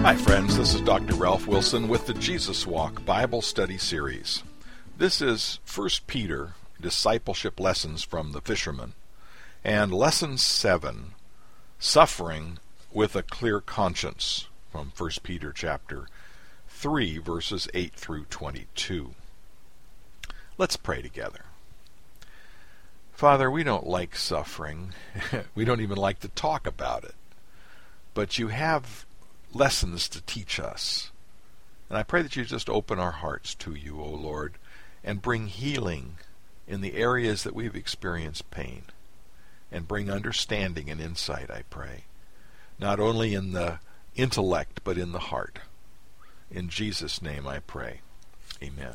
Hi friends, this is Dr. Ralph Wilson with the Jesus Walk Bible Study Series. This is 1 Peter, Discipleship Lessons from the Fisherman, and Lesson 7, Suffering with a Clear Conscience, from 1 Peter chapter 3, verses 8 through 22. Let's pray together. Father, we don't like suffering. We don't even like to talk about it. But you have lessons to teach us. And I pray that you just open our hearts to you, O Lord, and bring healing in the areas that we've experienced pain. And bring understanding and insight, I pray. Not only in the intellect, but in the heart. In Jesus' name I pray. Amen.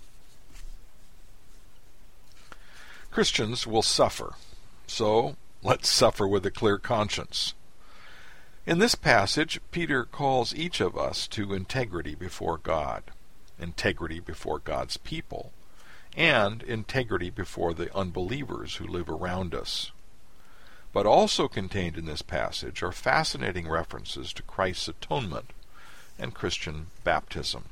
Christians will suffer. So, let's suffer with a clear conscience. In this passage, Peter calls each of us to integrity before God, integrity before God's people, and integrity before the unbelievers who live around us. But also contained in this passage are fascinating references to Christ's atonement and Christian baptism.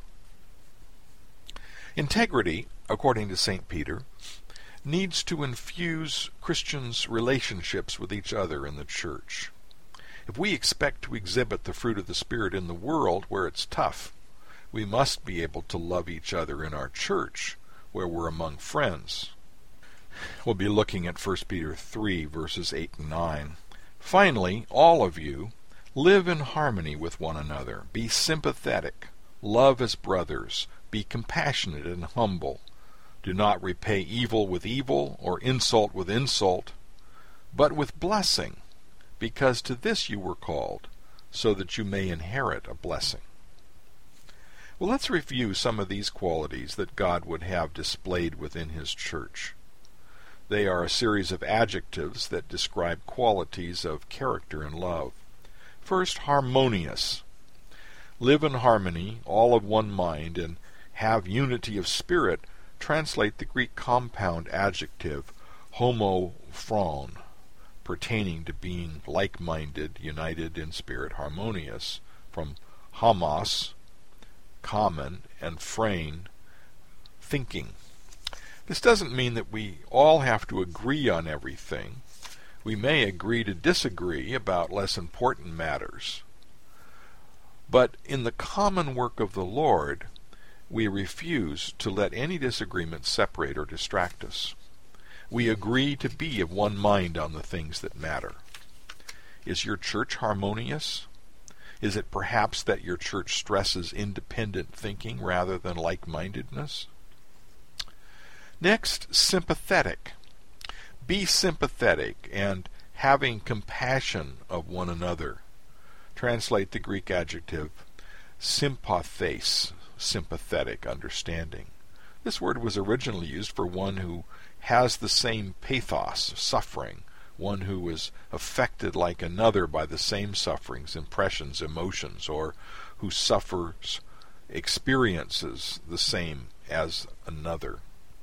Integrity, according to St. Peter, needs to infuse Christians' relationships with each other in the church. If we expect to exhibit the fruit of the Spirit in the world where it's tough, we must be able to love each other in our church where we're among friends. We'll be looking at 1 Peter 3, verses 8 and 9. Finally, all of you, live in harmony with one another. Be sympathetic. Love as brothers. Be compassionate and humble. Do not repay evil with evil or insult with insult, but with blessing, because to this you were called, so that you may inherit a blessing. Well, let's review some of these qualities that God would have displayed within His church. They are a series of adjectives that describe qualities of character and love. First, harmonious. Live in harmony, all of one mind, and have unity of spirit. Translate the Greek compound adjective homophron, pertaining to being like-minded, united in spirit, harmonious, from homos, common, and phrein, thinking. This doesn't mean that we all have to agree on everything. We may agree to disagree about less important matters. But in the common work of the Lord, we refuse to let any disagreement separate or distract us. We agree to be of one mind on the things that matter. Is your church harmonious? Is it perhaps that your church stresses independent thinking rather than like-mindedness? Next, sympathetic. Be sympathetic and having compassion of one another. Translate the Greek adjective sympathes, sympathetic, understanding. This word was originally used for one who has the same pathos, suffering, one who is affected like another by the same sufferings, impressions, emotions, or who suffers, experiences the same as another.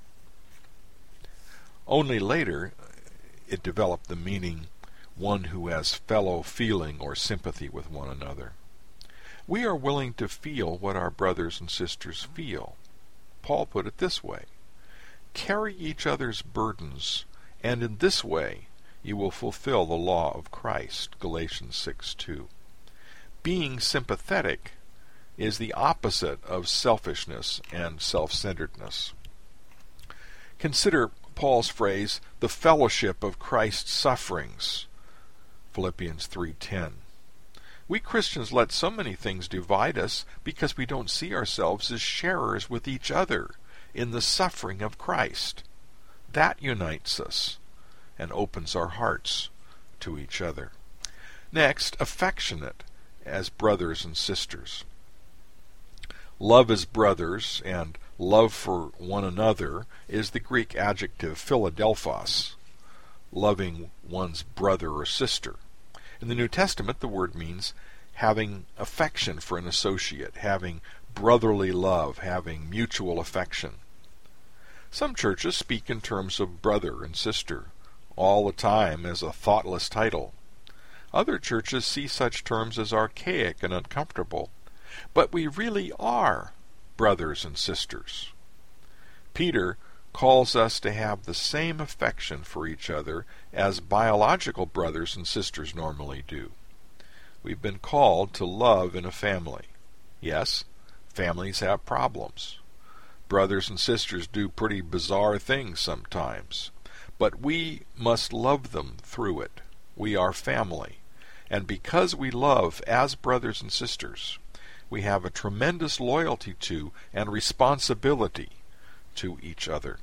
Only later it developed the meaning one who has fellow feeling or sympathy with one another. We are willing to feel what our brothers and sisters feel. Paul put it this way: carry each other's burdens, and in this way you will fulfill the law of Christ. Galatians 6:2. Being sympathetic is the opposite of selfishness and self-centeredness. Consider Paul's phrase, the fellowship of Christ's sufferings. Philippians 3:10. We Christians let so many things divide us because we don't see ourselves as sharers with each other in the suffering of Christ. That unites us and opens our hearts to each other. Next, affectionate as brothers and sisters. Love as brothers and love for one another is the Greek adjective Philadelphos, loving one's brother or sister. In the New Testament, the word means having affection for an associate, having brotherly love, having mutual affection. Some churches speak in terms of brother and sister all the time as a thoughtless title. Other churches see such terms as archaic and uncomfortable but we really are brothers and sisters. Peter calls us to have the same affection for each other as biological brothers and sisters normally do. We've been called to love in a family. Yes, families have problems. Brothers and sisters do pretty bizarre things sometimes, but we must love them through it. We are family, and because we love as brothers and sisters, we have a tremendous loyalty to and responsibility to each other.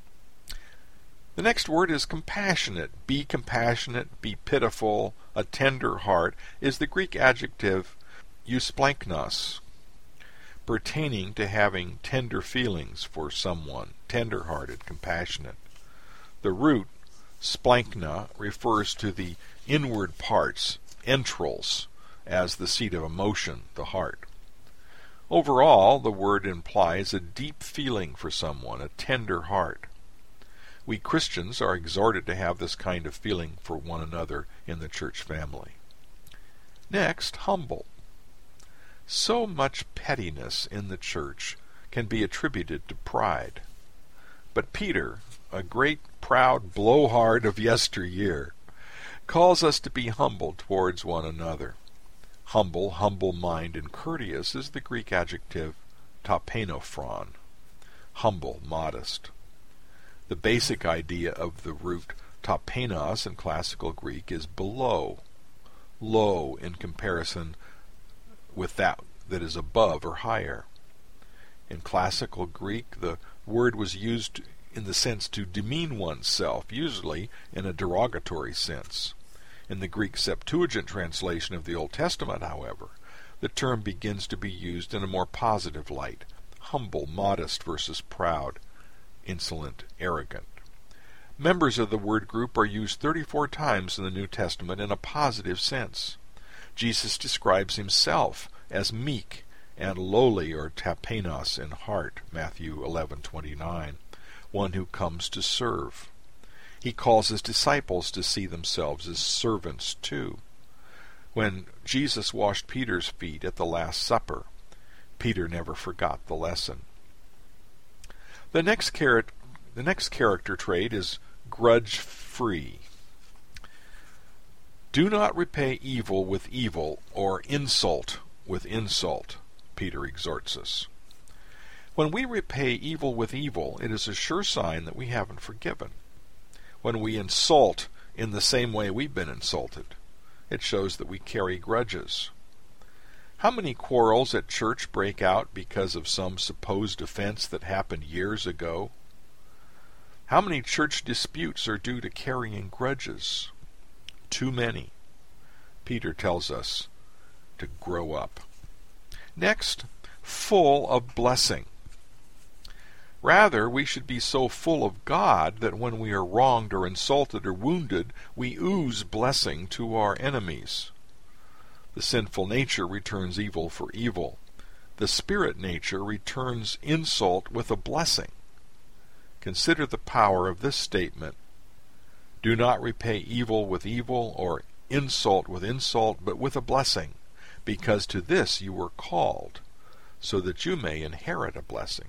The next word is compassionate. Be compassionate, be pitiful, a tender heart is the Greek adjective eusplanknos, pertaining to having tender feelings for someone, tender-hearted, compassionate. The root, splankna, refers to the inward parts, entrails, as the seat of emotion, the heart. Overall, the word implies a deep feeling for someone, a tender heart. We Christians are exhorted to have this kind of feeling for one another in the church family. Next, humble. So much pettiness in the church can be attributed to pride. But Peter, a great proud blowhard of yesteryear, calls us to be humble towards one another. Humble, humble-minded, and courteous is the Greek adjective tapenophron. Humble, modest. The basic idea of the root tapenos in classical Greek is below, low in comparison with that is above or higher. In classical Greek, the word was used in the sense to demean oneself, usually in a derogatory sense. In the Greek Septuagint translation of the Old Testament, however, the term begins to be used in a more positive light, humble, modest versus proud, insolent, arrogant. Members of the word group are used 34 times in the New Testament in a positive sense. Jesus describes himself as meek and lowly or tapenos in heart, Matthew 11:29, one who comes to serve. He calls his disciples to see themselves as servants too. When Jesus washed Peter's feet at the Last Supper, Peter never forgot the lesson. The next character trait is grudge-free. Do not repay evil with evil or insult with insult, Peter exhorts us. When we repay evil with evil, it is a sure sign that we haven't forgiven. When we insult in the same way we've been insulted, it shows that we carry grudges. How many quarrels at church break out because of some supposed offense that happened years ago? How many church disputes are due to carrying grudges? Too many. Peter tells us to grow up. Next, full of blessing. Rather, we should be so full of God that when we are wronged or insulted or wounded, we ooze blessing to our enemies. The sinful nature returns evil for evil. The spirit nature returns insult with a blessing. Consider the power of this statement. Do not repay evil with evil or insult with insult, but with a blessing, because to this you were called, so that you may inherit a blessing.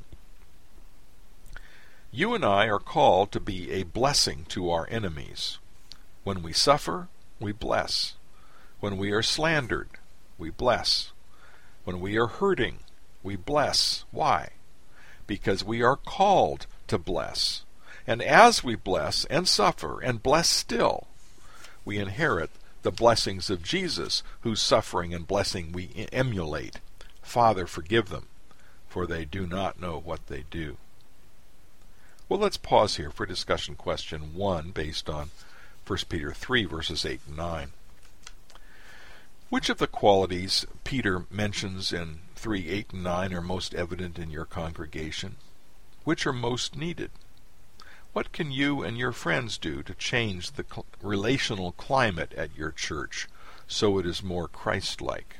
You and I are called to be a blessing to our enemies. When we suffer, we bless. When we are slandered, we bless. When we are hurting, we bless. Why? Because we are called to bless. And as we bless and suffer and bless still, we inherit the blessings of Jesus, whose suffering and blessing we emulate. Father, forgive them, for they do not know what they do. Well, let's pause here for discussion question 1 based on 1 Peter 3, verses 8 and 9. Which of the qualities Peter mentions in 3, 8, and 9 are most evident in your congregation? Which are most needed? What can you and your friends do to change the relational climate at your church so it is more Christ-like?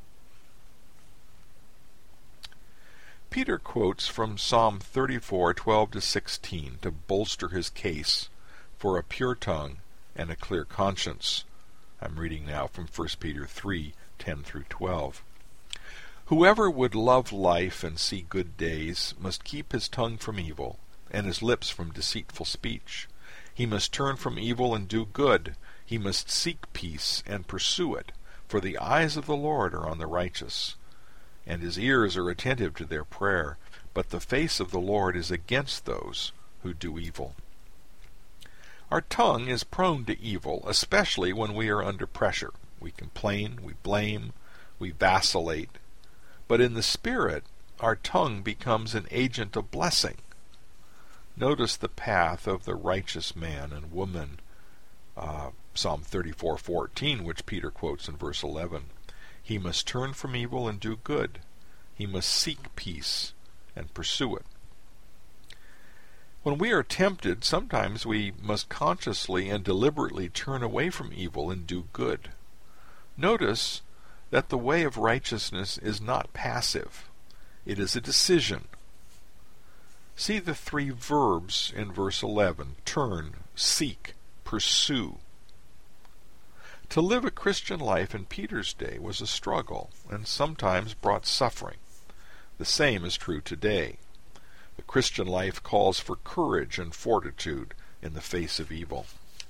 Peter quotes from Psalm 34:12-16 to bolster his case for a pure tongue and a clear conscience. I'm reading now from 1 Peter 3:10-12. Whoever would love life and see good days must keep his tongue from evil, and his lips from deceitful speech. He must turn from evil and do good. He must seek peace and pursue it, for the eyes of the Lord are on the righteous, and his ears are attentive to their prayer, but the face of the Lord is against those who do evil. Our tongue is prone to evil, especially when we are under pressure. We complain, we blame, we vacillate. But in the Spirit, our tongue becomes an agent of blessing. Notice the path of the righteous man and woman, Psalm 34:14, which Peter quotes in verse 11. He must turn from evil and do good. He must seek peace and pursue it. When we are tempted, sometimes we must consciously and deliberately turn away from evil and do good. Notice that the way of righteousness is not passive. It is a decision. See the three verbs in verse 11: turn, seek, pursue. To live a Christian life in Peter's day was a struggle, and sometimes brought suffering. The same is true today. The Christian life calls for courage and fortitude in the face of evil.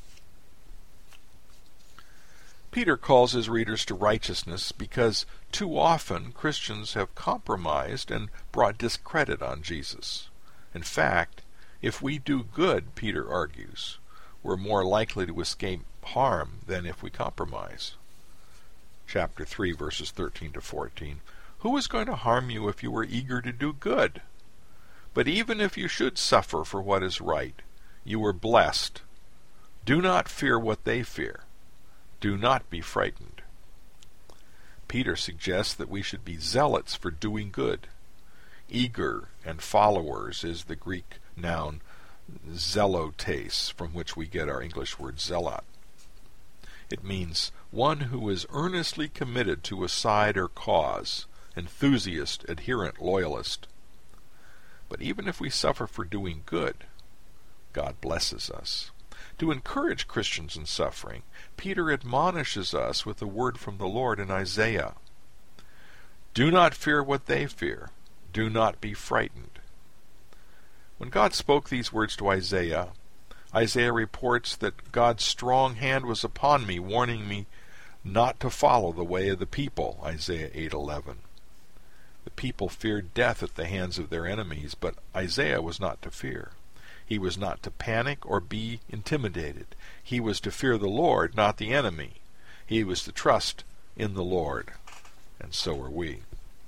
Peter calls his readers to righteousness because too often Christians have compromised and brought discredit on Jesus. In fact, if we do good, Peter argues, we're more likely to escape harm than if we compromise. Chapter 3, verses 13 to 14. Who is going to harm you if you are eager to do good? But even if you should suffer for what is right, you are blessed. Do not fear what they fear. Do not be frightened. Peter suggests that we should be zealots for doing good. Eager and followers is the Greek noun zelotes, from which we get our English word zealot. It means one who is earnestly committed to a side or cause, enthusiast, adherent, loyalist. But even if we suffer for doing good, God blesses us. To encourage Christians in suffering, Peter admonishes us with a word from the Lord in Isaiah. Do not fear what they fear. Do not be frightened. When God spoke these words to Isaiah, Isaiah reports that God's strong hand was upon me, warning me not to follow the way of the people, Isaiah 8:11. The people feared death at the hands of their enemies, but Isaiah was not to fear. He was not to panic or be intimidated. He was to fear the Lord, not the enemy. He was to trust in the Lord, and so are we.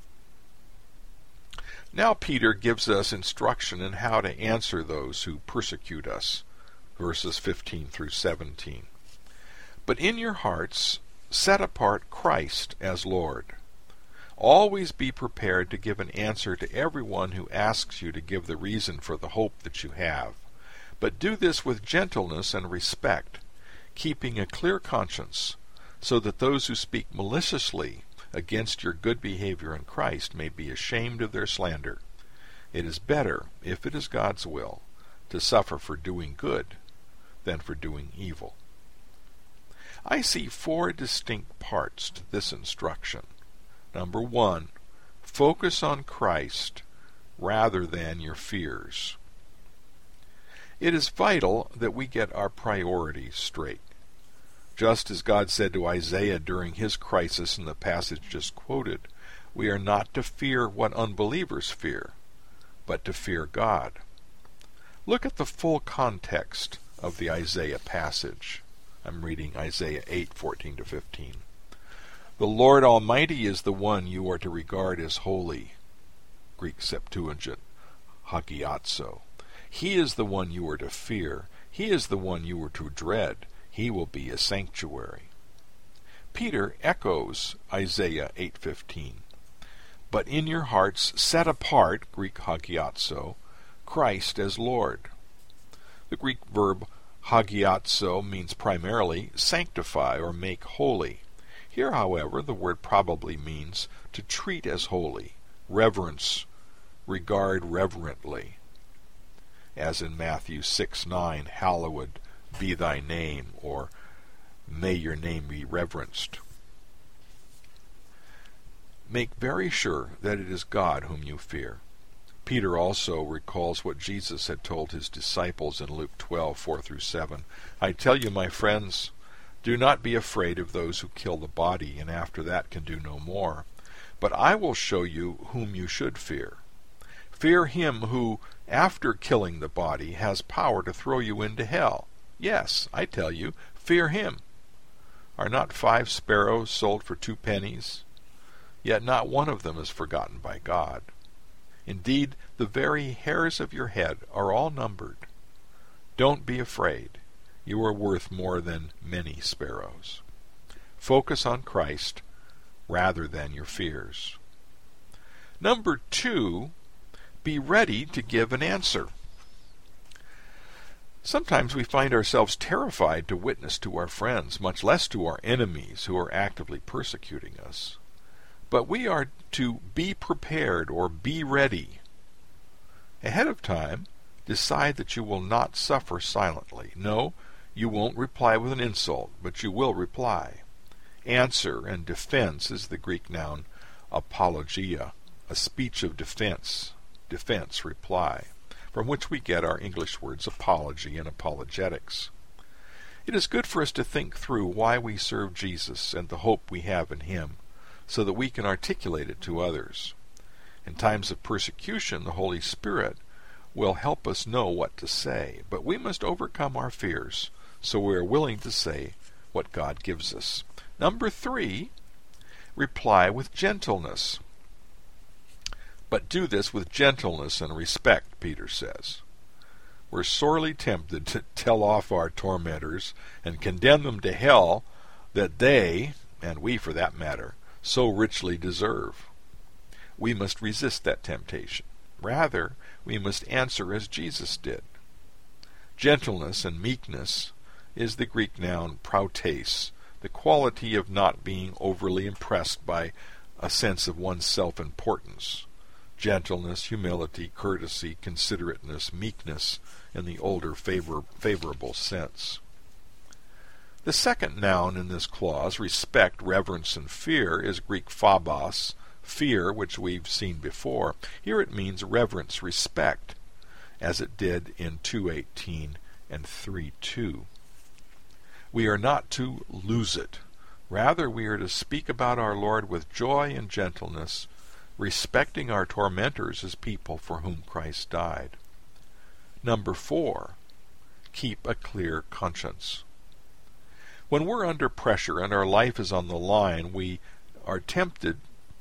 Now Peter gives us instruction in how to answer those who persecute us, verses 15 through 17. But in your hearts set apart Christ as Lord. Always be prepared to give an answer to everyone who asks you to give the reason for the hope that you have. But do this with gentleness and respect, keeping a clear conscience, so that those who speak maliciously against your good behavior in Christ may be ashamed of their slander. It is better, if it is God's will, to suffer for doing good than for doing evil. I see 4 distinct parts to this instruction. Number 1, focus on Christ rather than your fears. It is vital that we get our priorities straight. Just as God said to Isaiah during his crisis in the passage just quoted, we are not to fear what unbelievers fear, but to fear God. Look at the full context of the Isaiah passage. I'm reading Isaiah 8:14 to 15. The Lord Almighty is the one you are to regard as holy. Greek Septuagint, hagiazo. He is the one you are to fear. He is the one you are to dread. He will be a sanctuary. Peter echoes Isaiah 8:15. But in your hearts set apart, Greek hagiazo, Christ as Lord. The Greek verb hagiazo means primarily sanctify or make holy. Here, however, the word probably means to treat as holy, reverence, regard reverently. As in Matthew 6:9, hallowed be thy name, or may your name be reverenced. make very sure that it is God whom you fear. Peter also recalls what Jesus had told his disciples in Luke 12:4-7. I tell you, my friends, do not be afraid of those who kill the body, and after that can do no more. But I will show you whom you should fear. Fear him who, after killing the body, has power to throw you into hell. Yes, I tell you, fear him. Are not 5 sparrows sold for 2 pennies? Yet not one of them is forgotten by God. Indeed, the very hairs of your head are all numbered. Don't be afraid. You are worth more than many sparrows. Focus on Christ rather than your fears. Number 2, be ready to give an answer. Sometimes we find ourselves terrified to witness to our friends, much less to our enemies who are actively persecuting us. But we are to be prepared or be ready. Ahead of time, decide that you will not suffer silently. No, you won't reply with an insult, but you will reply. Answer and defense is the Greek noun apologia, a speech of defense, reply, from which we get our English words apology and apologetics. It is good for us to think through why we serve Jesus and the hope we have in him, so that we can articulate it to others. In times of persecution, the Holy Spirit will help us know what to say, but we must overcome our fears, so we are willing to say what God gives us. Number 3, reply with gentleness. But do this with gentleness and respect, Peter says. We're sorely tempted to tell off our tormentors and condemn them to hell that they, and we for that matter, so richly deserve. We must resist that temptation. Rather, we must answer as Jesus did. Gentleness and meekness is the Greek noun prautes, the quality of not being overly impressed by a sense of one's self-importance. Gentleness, humility, courtesy, considerateness, meekness in the older favorable sense. The second noun in this clause, respect, reverence, and fear, is Greek phobos, fear, which we've seen before. Here it means reverence, respect, as it did in 2:18 and 3:2. We are not to lose it. Rather, we are to speak about our Lord with joy and gentleness, respecting our tormentors as people for whom Christ died. Number 4, keep a clear conscience. When we're under pressure and our life is on the line, we are tempted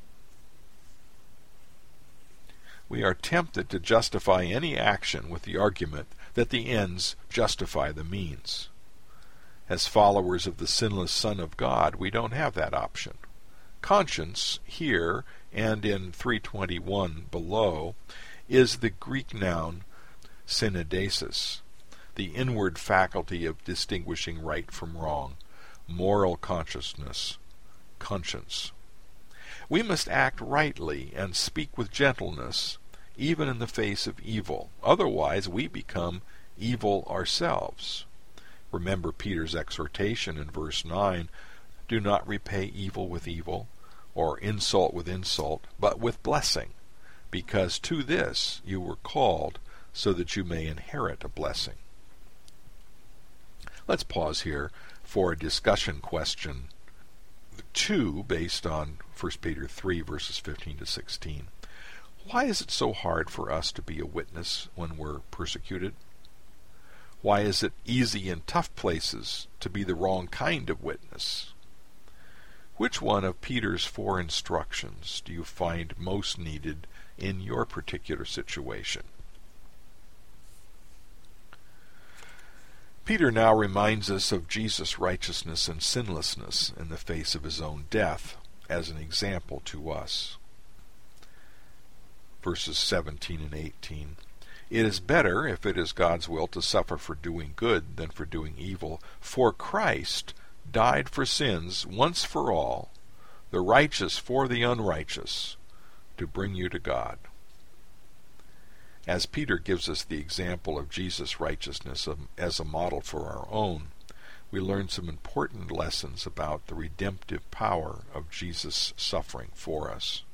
to justify any action with the argument that the ends justify the means. As followers of the sinless Son of God, we don't have that option. Conscience, here and in 3:21 below, is the Greek noun synodesis, the inward faculty of distinguishing right from wrong, moral consciousness, conscience. We must act rightly and speak with gentleness, even in the face of evil. Otherwise, we become evil ourselves. Remember Peter's exhortation in verse 9, do not repay evil with evil, or insult with insult, but with blessing, because to this you were called, so that you may inherit a blessing. Let's pause here for a discussion question 2, based on 1 Peter 3, verses 15-16. Why is it so hard for us to be a witness when we're persecuted? Why is it easy in tough places to be the wrong kind of witness? Which one of Peter's 4 instructions do you find most needed in your particular situation? Peter now reminds us of Jesus' righteousness and sinlessness in the face of his own death as an example to us. Verses 17 and 18. It is better, if it is God's will, to suffer for doing good than for doing evil. For Christ died for sins once for all, the righteous for the unrighteous, to bring you to God. As Peter gives us the example of Jesus' righteousness as a model for our own, we learn some important lessons about the redemptive power of Jesus' suffering for us.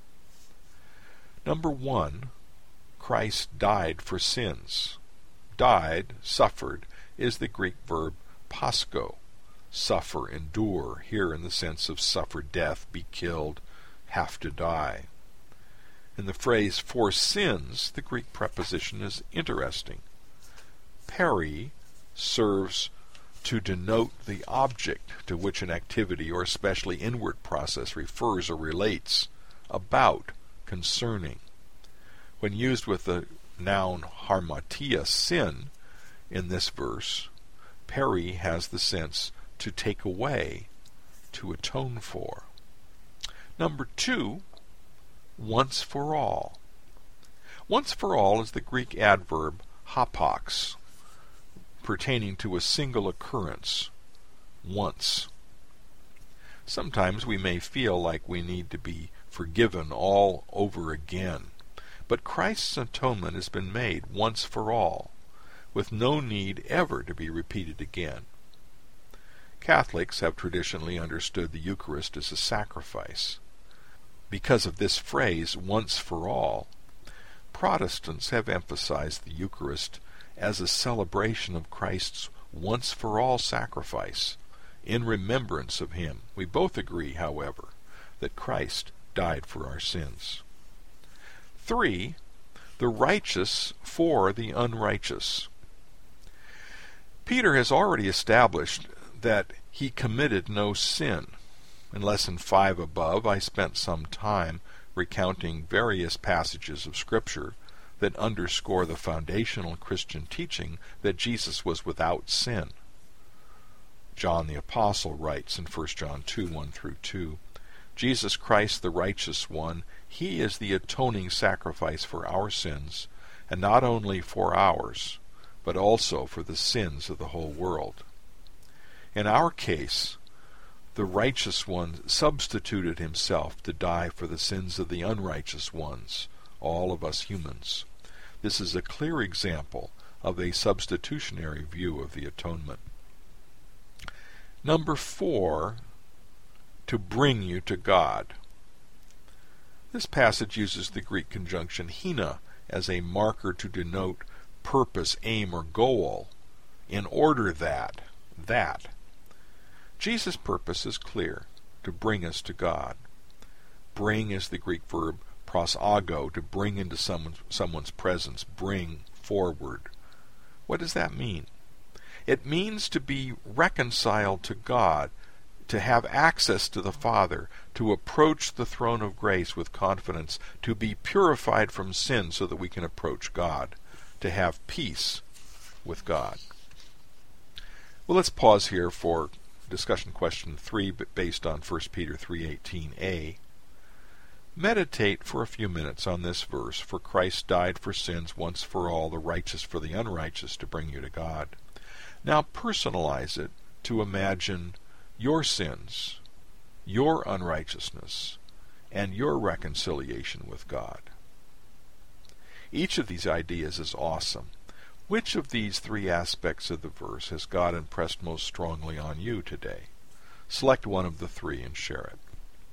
Number 1, Christ died for sins. Died, suffered, is the Greek verb pascho, suffer, endure, here in the sense of suffer death, be killed, have to die. In the phrase for sins, the Greek preposition is interesting. Peri serves to denote the object to which an activity or especially inward process refers or relates, about, concerning. When used with the noun harmatia, sin, in this verse, peri has the sense to take away, to atone for. Number 2, once for all. Once for all is the Greek adverb hapax, pertaining to a single occurrence, once. Sometimes we may feel like we need to be forgiven all over again, but Christ's atonement has been made once for all, with no need ever to be repeated again. Catholics have traditionally understood the Eucharist as a sacrifice. Because of this phrase, once for all, Protestants have emphasized the Eucharist as a celebration of Christ's once-for-all sacrifice, in remembrance of Him. We both agree, however, that Christ died for our sins. 3, the righteous for the unrighteous. Peter has already established that he committed no sin. In Lesson 5 above, I spent some time recounting various passages of Scripture that underscore the foundational Christian teaching that Jesus was without sin. John the Apostle writes in 1 John 2, 1-2, Jesus Christ the righteous one, He is the atoning sacrifice for our sins, and not only for ours, but also for the sins of the whole world. In our case, the righteous one substituted Himself to die for the sins of the unrighteous ones, all of us humans. This is a clear example of a substitutionary view of the atonement. Number 4, to bring you to God. This passage uses the Greek conjunction hina as a marker to denote purpose, aim, or goal, in order that. Jesus' purpose is clear, to bring us to God. Bring is the Greek verb prosago, to bring into someone's presence, bring forward. What does that mean? It means to be reconciled to God, to have access to the Father, to approach the throne of grace with confidence, to be purified from sin so that we can approach God, to have peace with God. Well, let's pause here for discussion question 3, but based on 1 Peter 3:18a. Meditate for a few minutes on this verse, for Christ died for sins once for all, the righteous for the unrighteous, to bring you to God. Now personalize it to imagine your sins, your unrighteousness, and your reconciliation with God. Each of these ideas is awesome. Which of these 3 aspects of the verse has God impressed most strongly on you today? Select one of the 3 and share it.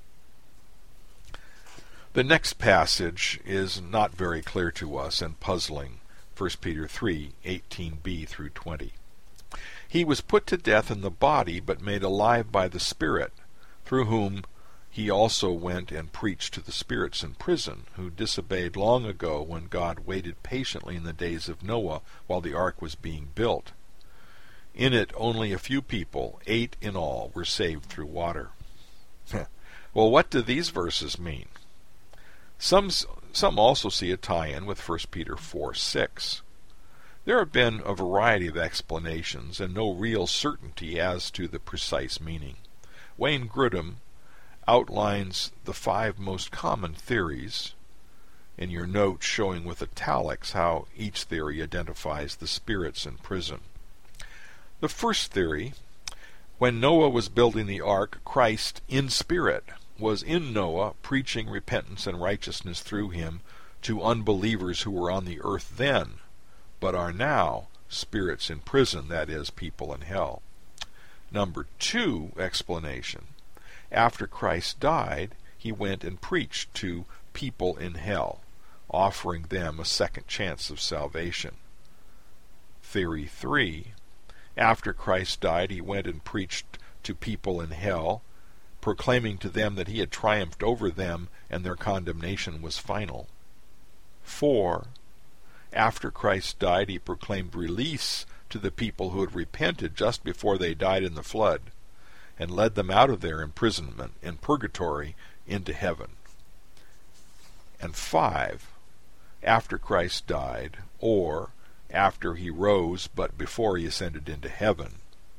The next passage is not very clear to us and puzzling. 1 Peter 3:18b-20. He was put to death in the body, but made alive by the Spirit, through whom He also went and preached to the spirits in prison, who disobeyed long ago when God waited patiently in the days of Noah while the ark was being built. In it only a few people, 8 in all, were saved through water. Well, what do these verses mean? Some also see a tie-in with 1 Peter 4:6. There have been a variety of explanations and no real certainty as to the precise meaning. Wayne Grudem outlines the 5 most common theories in your notes, showing with italics how each theory identifies the spirits in prison. The first theory: when Noah was building the ark, Christ in spirit was in Noah, preaching repentance and righteousness through him to unbelievers who were on the earth then, but are now spirits in prison, that is, people in hell. Number 2 explanation. After Christ died, he went and preached to people in hell, offering them a second chance of salvation. Theory 3. After Christ died, he went and preached to people in hell, proclaiming to them that he had triumphed over them and their condemnation was final. 4. After Christ died, he proclaimed release to the people who had repented just before they died in the flood, and led them out of their imprisonment in purgatory into heaven. And 5. After Christ died, or after he rose but before he ascended into heaven,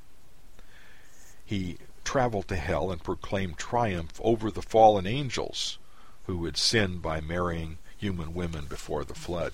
he traveled to hell and proclaimed triumph over the fallen angels who had sinned by marrying human women before the flood.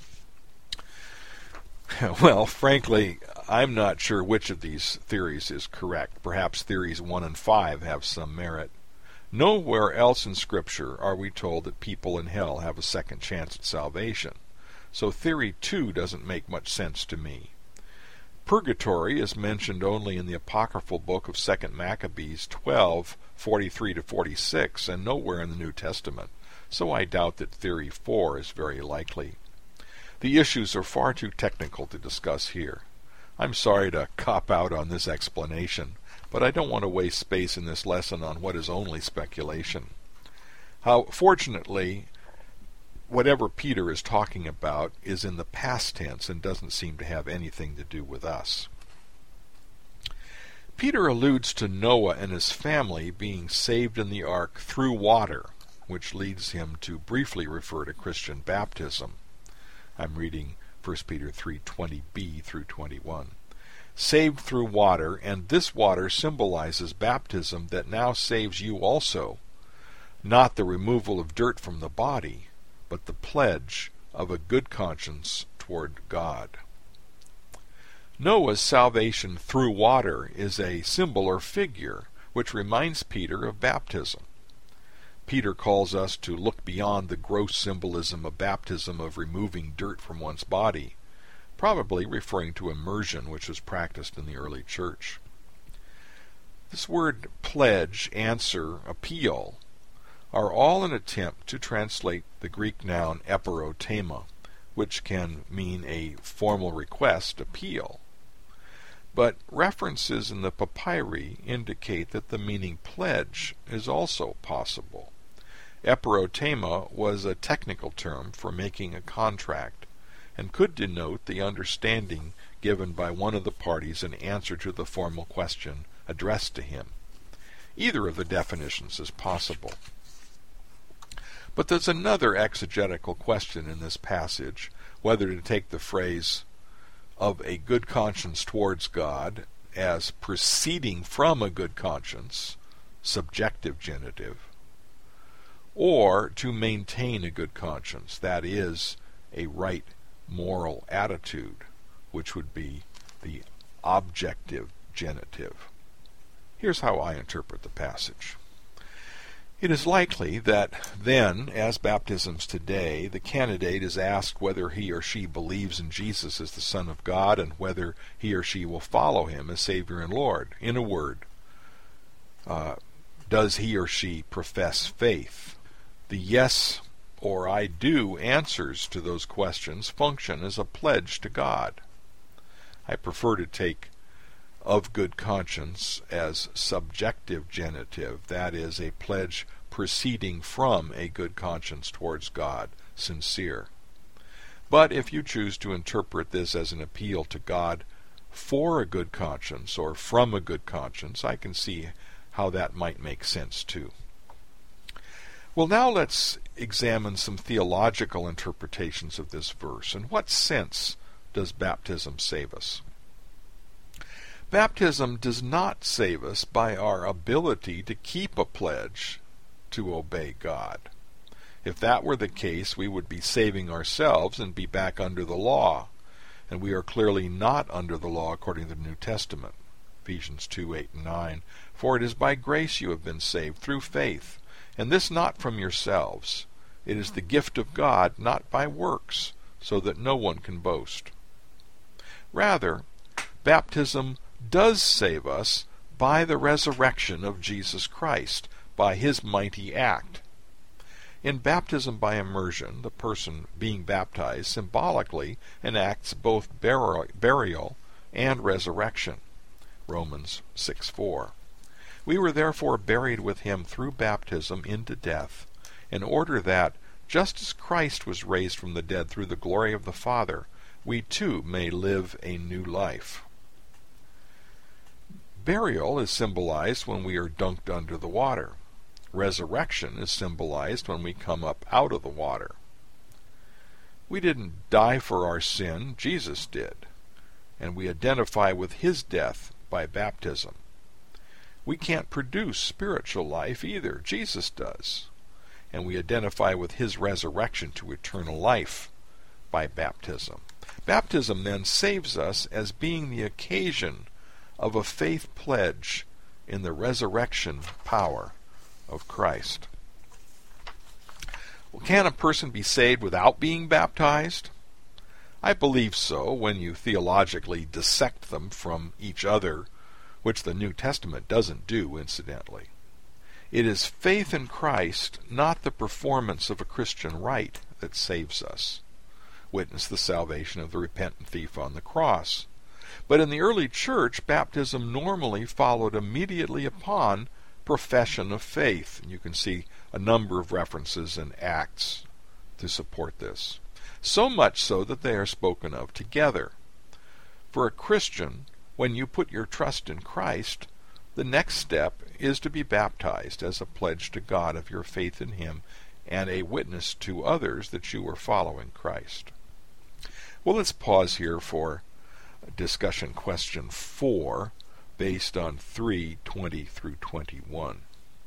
Well, frankly, I'm not sure which of these theories is correct. Perhaps theories 1 and 5 have some merit. Nowhere else in Scripture are we told that people in hell have a second chance at salvation, so theory 2 doesn't make much sense to me. Purgatory is mentioned only in the apocryphal book of 2 Maccabees 12:43-46, and nowhere in the New Testament, so I doubt that theory 4 is very likely. The issues are far too technical to discuss here. I'm sorry to cop out on this explanation, but I don't want to waste space in this lesson on what is only speculation. Fortunately, whatever Peter is talking about is in the past tense and doesn't seem to have anything to do with us. Peter alludes to Noah and his family being saved in the ark through water, which leads him to briefly refer to Christian baptism. I'm reading 1 Peter 3:20b through 21. Saved through water, and this water symbolizes baptism that now saves you also, not the removal of dirt from the body, but the pledge of a good conscience toward God. Noah's salvation through water is a symbol or figure which reminds Peter of baptism. Peter calls us to look beyond the gross symbolism of baptism of removing dirt from one's body, probably referring to immersion which was practiced in the early church. This word pledge, answer, appeal are all an attempt to translate the Greek noun eperotema, which can mean a formal request, appeal. But references in the papyri indicate that the meaning pledge is also possible. Eperotema was a technical term for making a contract, and could denote the understanding given by one of the parties in answer to the formal question addressed to him. Either of the definitions is possible. But there's another exegetical question in this passage, whether to take the phrase of a good conscience towards God as proceeding from a good conscience, subjective genitive, or to maintain a good conscience, that is, a right moral attitude, which would be the objective genitive. Here's how I interpret the passage. It is likely that then, as baptisms today, the candidate is asked whether he or she believes in Jesus as the Son of God and whether he or she will follow him as Savior and Lord. In a word, does he or she profess faith? The yes or I do answers to those questions function as a pledge to God. I prefer to take of good conscience as subjective genitive, that is, a pledge proceeding from a good conscience towards God, sincere. But if you choose to interpret this as an appeal to God for a good conscience or from a good conscience, I can see how that might make sense too. Well, now let's examine some theological interpretations of this verse. In what sense does baptism save us? Baptism does not save us by our ability to keep a pledge to obey God. If that were the case, we would be saving ourselves and be back under the law, and we are clearly not under the law according to the New Testament. Ephesians 2:8 and 9. For it is by grace you have been saved through faith, and this not from yourselves. It is the gift of God, not by works, so that no one can boast. Rather, baptism does save us by the resurrection of Jesus Christ, by his mighty act. In baptism by immersion, the person being baptized symbolically enacts both burial and resurrection. Romans 6:4. We were therefore buried with him through baptism into death, in order that, just as Christ was raised from the dead through the glory of the Father, we too may live a new life. Burial is symbolized when we are dunked under the water. Resurrection is symbolized when we come up out of the water. We didn't die for our sin, Jesus did, and we identify with his death by baptism. We can't produce spiritual life either, Jesus does, and we identify with his resurrection to eternal life by baptism. Baptism then saves us as being the occasion of a faith pledge in the resurrection power of Christ. Well, can a person be saved without being baptized? I believe so, when you theologically dissect them from each other, which the New Testament doesn't do, incidentally. It is faith in Christ, not the performance of a Christian rite, that saves us. Witness the salvation of the repentant thief on the cross. But in the early church, baptism normally followed immediately upon profession of faith. And you can see a number of references in Acts to support this. So much so that they are spoken of together. For a Christian, when you put your trust in Christ, the next step is to be baptized as a pledge to God of your faith in him and a witness to others that you are following Christ. Well, let's pause here for discussion question 4, based on 3:20 through 21.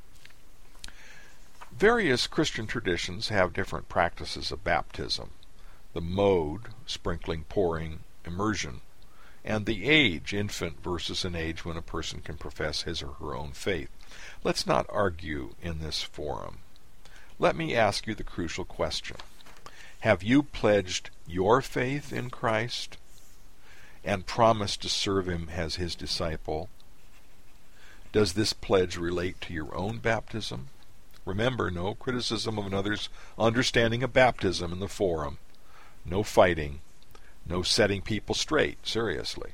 Various Christian traditions have different practices of baptism. The mode, sprinkling, pouring, immersion, and the age, infant versus an age when a person can profess his or her own faith. Let's not argue in this forum. Let me ask you the crucial question. Have you pledged your faith in Christ and promised to serve him as his disciple? Does this pledge relate to your own baptism? Remember, no criticism of another's understanding of baptism in the forum. No fighting. No setting people straight, seriously.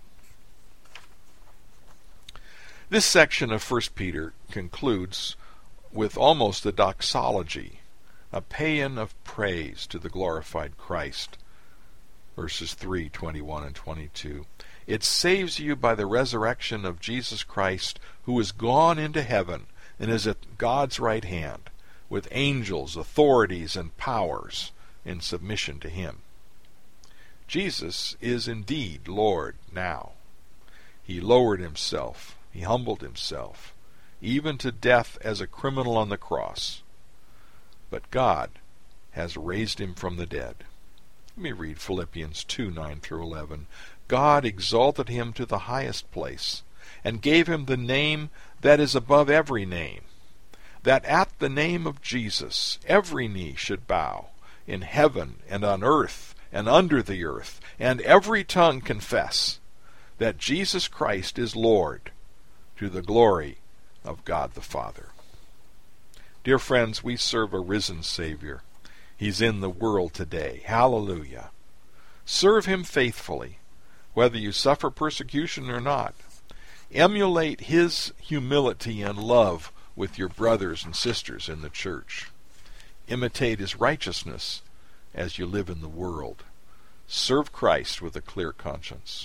This section of 1 Peter concludes with almost a doxology, a paean of praise to the glorified Christ. Verses 3, 21, and 22. It saves you by the resurrection of Jesus Christ, who is gone into heaven and is at God's right hand, with angels, authorities, and powers in submission to him. Jesus is indeed Lord now. He lowered himself, he humbled himself, even to death as a criminal on the cross. But God has raised him from the dead. Let me read Philippians 2, 9 through 11. God exalted him to the highest place, and gave him the name that is above every name, that at the name of Jesus every knee should bow, in heaven and on earth and under the earth, and every tongue confess that Jesus Christ is Lord, to the glory of God the Father. Dear friends, we serve a risen Savior. He's in the world today. Hallelujah. Serve him faithfully, whether you suffer persecution or not. Emulate his humility and love with your brothers and sisters in the church. Imitate his righteousness as you live in the world. Serve Christ with a clear conscience.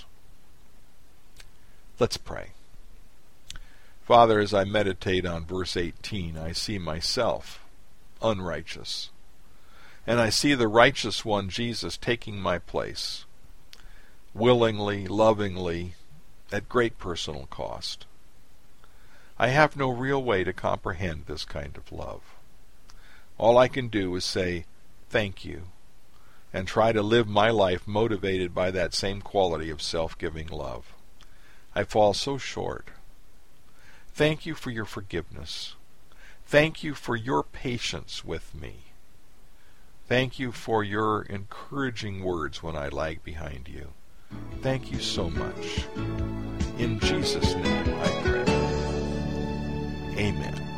Let's pray. Father, as I meditate on verse 18, I see myself unrighteous. And I see the righteous one, Jesus, taking my place, willingly, lovingly, at great personal cost. I have no real way to comprehend this kind of love. All I can do is say, thank you, and try to live my life motivated by that same quality of self-giving love. I fall so short. Thank you for your forgiveness. Thank you for your patience with me. Thank you for your encouraging words when I lag behind you. Thank you so much. In Jesus' name I pray. Amen.